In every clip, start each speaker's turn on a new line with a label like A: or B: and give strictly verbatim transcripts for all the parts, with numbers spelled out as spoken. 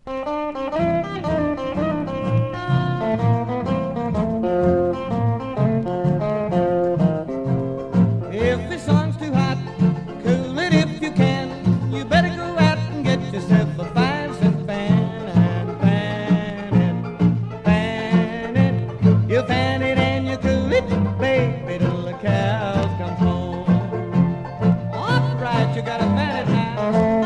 A: If the sun's too hot, cool it if you can. You better go out and get yourself a five cent fan and fan it, fan it. You fan it and you cool it, baby, till the cows come home. All right, you gotta fan it now.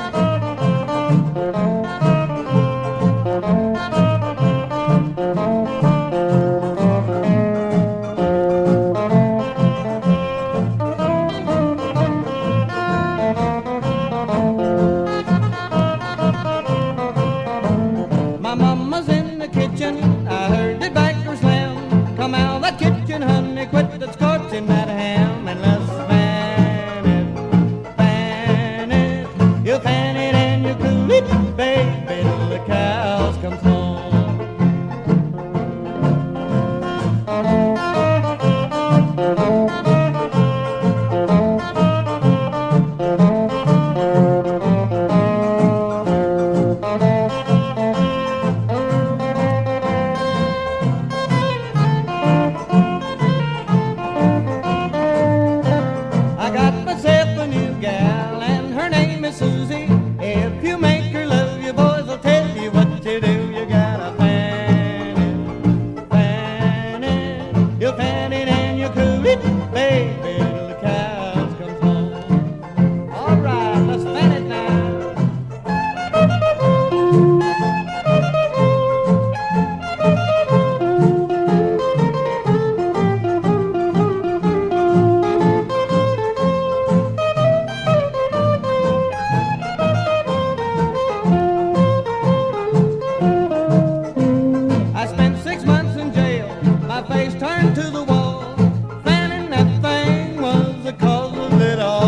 A: My mama's in the kitchen, I heard the baker slam. Come out that kitchen, honey, quit that scorching that ham. And let's fan it, fan it. You fan it and you cool it, baby, till the cows come home. I got myself a new gal and her name is Susie. If you make her love you, boys will tell you what to do. You gotta fan it, fan it. You fan it and you cool it, baby, till the cows come home. All right, let's fan it now. I spent six months in jail, my face turned to the wall. Fanning that thing was the cause of it all.